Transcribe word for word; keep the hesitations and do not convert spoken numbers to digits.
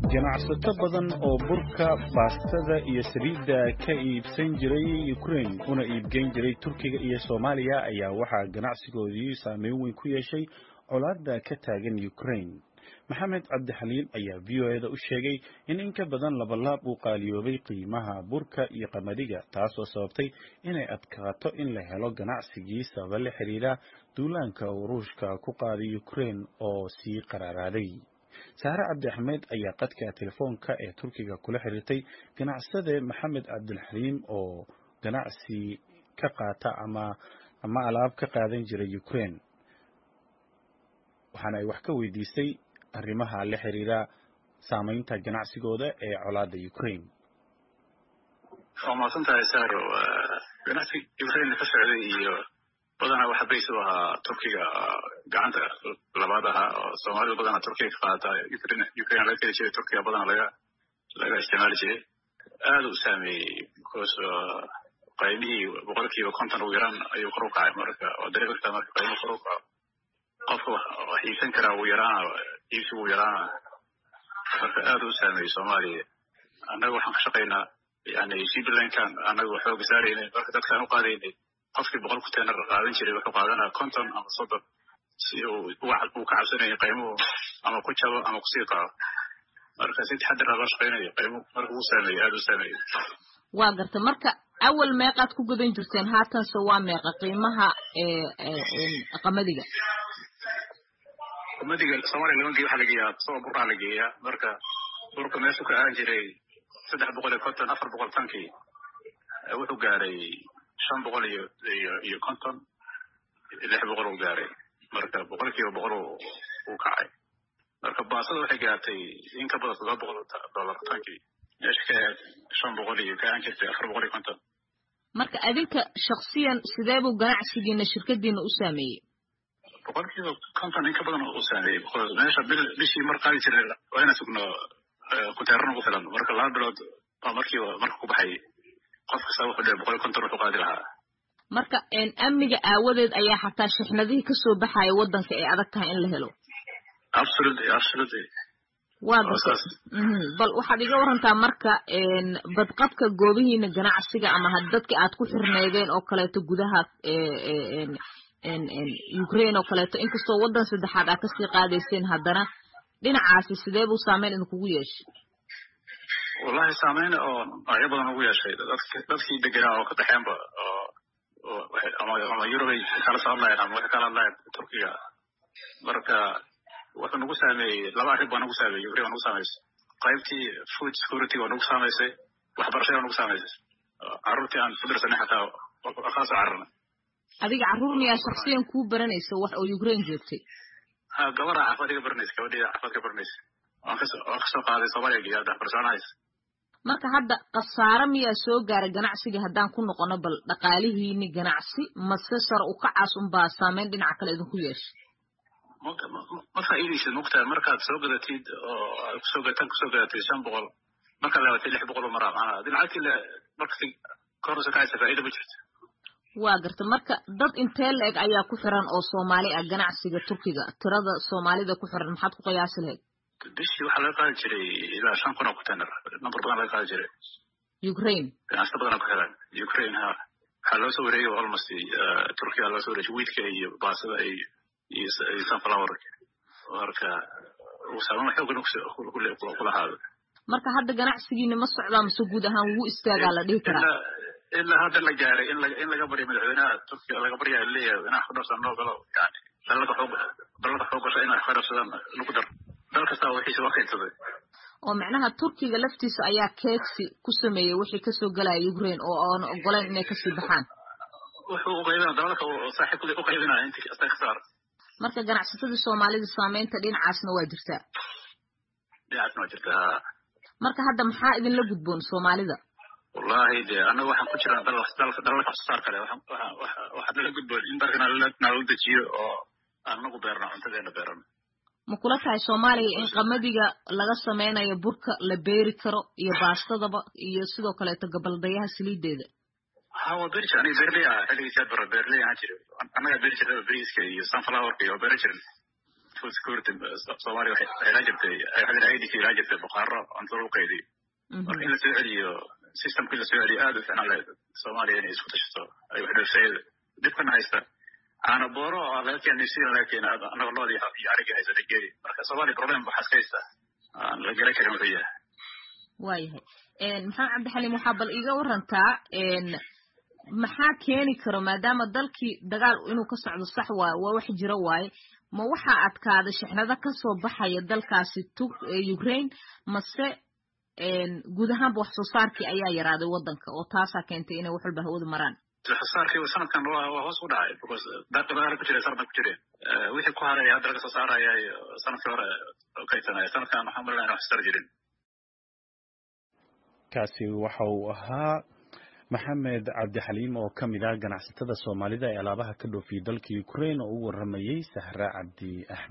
ganacsato badan oo burka, baastada iyo saliidda ka iibsan jiray Ukraine una iibgeyn jiray Turkiga iyo Soomaaliya ayaa waxaa ganacsigoodii saameyn weyn ku yeeshay colaadda ka taagan Ukraine. Maxamed Cabdi Xaliil ayaa V O A da u sheegay in in ka badan laba laab uu qaaliyoobay qiimaha burka iyo qamadiga, taasoo sababtay inay adkaato in la helo ganacsigii sabab la xiriira duulaanka uu Ruushka ku qaaday Ukraine oo sii qararaaday. Saare Cabdi Axmed ayaa qadka telefoonka ee Turkiga kula xiriirtay ganacsade Maxamed Cabdi Xaliil oo ganacsi ka qaata ama ama alaab ka qaadan jiray Ukraine, waxaana ay wax ka weydiisay arrimaha la xiriira saameynta ganacsigooda ee colaadda Ukraine. Waa maasantahay Saaro, ganacsiga Ukraine ka socday iyo badanaa waxa baysi u ahaa Turkiga gacanta labaad ahaa oo Soomaalida badanaa Turkiga ka qaata Ukraine Ukraine laga keli jiray Turkiga badanaa laga laga isticmaali jiray aad u saameeyey because qiimihii boqolkiiba konton ugu yaraan ayuu kor u kacay marka oo dareerta marka qiimo kor u kaco qofka wax iibsan kara ugu yaraan iibsigu ugu yaraan marka aad u saameeyey Soomaaliya. Annaga waxaan ka shaqaynaa yani shiblankan annaga waxooga saaraynay marka dadkaan u qaadaynay qofkii boqol ku teenar qaadan jiray wuxuu qaadanaa konton ama soddon si uu u ka cabsanaya qiimuhu ama ku jabo ama ku sii kaco marka si taxadar loo shaqaynayo qiimuhu marka uu saameeyey aad u saameeyey. waa garta marka awal meeqaad ku gudan jirteen haatanse waa meeqa qiimaha ee qamadiga qamadiga Soomaaliya laga geeyo waxa la geeyaa soo burka la geeyaa marka burka meesha ka aan jiray saddex boqol iyo konton afar boqol tankii wuxuu gaaray shan boqol iyo iyo konton lix boqol uu gaaray marka boqolkiiba boqol uu kacay marka baasada waxay gaartay in ka badan laba boqol dollar tankii meesha ka shan boqol iyo ka aan jirtay afar boqol iyo konton. marka adinka shakhsiyan sidee buu ganacsigiina shirkadiina u saameeyey? boqolkiiba konton in ka badan uu saameeyey meesha bishii mar qaadi jiray waa inaan sugno ku teeran ugu filan marka laba bilood oo markiiba marka ku baxay qof kasta wuxuu leeyahay boqol konton wuxuu qaadi lahaa. marka amniga aawadeed ayaa xataa shixnadihii kasoo baxaya waddanka ee adag tahay in la helo. absolutely absolutely waa garta bal waxaad iga warantaa marka badqabka goobihiina ganacsiga ama dadka aad ku xirneedeen oo kaleeto gudaha Ukraine oo kaleeto inkastoo waddan saddexaad aad kasii qaadayseen haddana dhinacaasi sidee buu saameyn idinkugu yeeshay? wallahi saameyn oo noocyo badan ugu yeeshay dadkii deganaa oo ka dhaxeenba ama ama Yurubay kala socdaan ama waxa kala hadlayaan Turkiga marka wuxuu nagu saameeyey laba arrin baa nagu saameeyey Ukraine nagu saameysay qaybtii food security oo nagu saameysay waxbarashada nagu saameysay carruurtii aan ku dirsanay xataa khaas carruurna. adiga carruur miyaa shakhsiyan kuu baranayso wax oo Ukraine joogtay? ha gabadha caafimaadka baranaysa gabadha caafimaadka baranaysa waan ka soo qaaday Soomaaliya iyo hadda barnaamijyada. marka hadda qasaare miyaa soo gaaray ganacsiga haddaan ku noqono bal dhaqaalihiini ganacsi mase sar u kacaas un baa saameyn dhinaca kale idinku yeeshay? ma faa'iidaysid mugtaa markaad soo gadatid oo soo gataan soo gadatid shan boqol marka la waday lix boqol mar aan dinactii markii korso ka haysa faa'iido ma jirto. waa garta marka dad intee leeg ayaa ku xiran oo Soomaali ah ganacsiga Turkiga tirada Soomaalida ku xiran maxaad ku qiyaasi lahayd? bishii waxa laga qaadi jiray ilaa shan kun oo container number badan laga qaadi jiray Ukraine ganacsato badan ku xiran Ukraine ha waxa loo soo wareegay almost Turkiga loo soo wareegay wiidka iyo baasada ay iyo sunflower marka uu saameyn xoog ku lahaado. marka hadda ganacsigiina ma socdaa mise guud ahaan wuu istaagaa la dhihi karaa? ilaa hadda la gaaray in laga in laga bariyo madaxweynaha Turkiga laga bariyo leeyahay inaan xudursan noo galo yani dalka xoog dalka xoog gashay inaan xudursan lagu dar dalka saa wixii soo qaybsaday oo macnaha Turkiga laftiisa ayaa keegsi ku sameeyay wixii ka soo galay Ukraine oo aan ogolaan inay ka sii baxaan. wuxuu u qaybinaa dalka oo saaxiibkii u qaybinaa intii kasta khasar. marka ganacsatada Soomaalida saameynta dhinacaasna waa jirtaa. dhinacaasna waa jirtaa. marka hadda maxaa idin la gudboon Soomaalida? wallahi de anaga waxaan ku jiraa dalka dalka dalka soo kale waxaan waxaan la gudboon in dalkana la nala dajiyo oo anagu beerno cuntadeena beerno. ma kula tahay Soomaaliya in qamadiga laga sameynayo burka la beeri karo iyo baastadaba iyo sidoo kale gabaldayaha saliideeda? ha waa beeri jiray aniga beerley ah xilligiisa bar beerley aan jiray anaga beeri jiray bariiska iyo sunflower iyo beeri jiray food security Soomaaliya waxay la jirtay ayadana I D ka la jirtay baqaaro aan soo qeydiyay marka in la soo celiyo systemka la soo celiyo aad u fiican leeyahay Soomaaliya inay isku tashato ay wax dhasheeyay dibkan haysta ana booro laga keenay si laga keenay anaga loo iyo ariga haysta geeri marka Soomaaliya problem waxa haysta aan la galay karin wixii waayahay een maxamed cabdi xaliim waxa bal iga warantaa een maxaa keeni karo maadaama dalkii dagaal inuu ka socdo sax waa waa wax jira waaye ma waxa adkaada shixnada ka soo baxaya dalkaasi tug Ukraine mase een guud ahaan wax soo saarkii ayaa yaraaday wadanka oo taasa keentay inay wax walba hawada maraan xasaarkii sanadkan waa hoos u dhacay because dadka badan ku jiray sanadkan ku jiray wixii ku haray hadda laga soo saarayay sanadkii hore oo kaysanay sanadkan waxaan marnaa wax sar jirin kaasi waxa uu ahaa maxamed cabdi xaliim oo ka mid ah ganacsatada Soomaalida ee alaabaha ka dhoofiya dalka Ukraine oo u waramayay Sahra Cabdi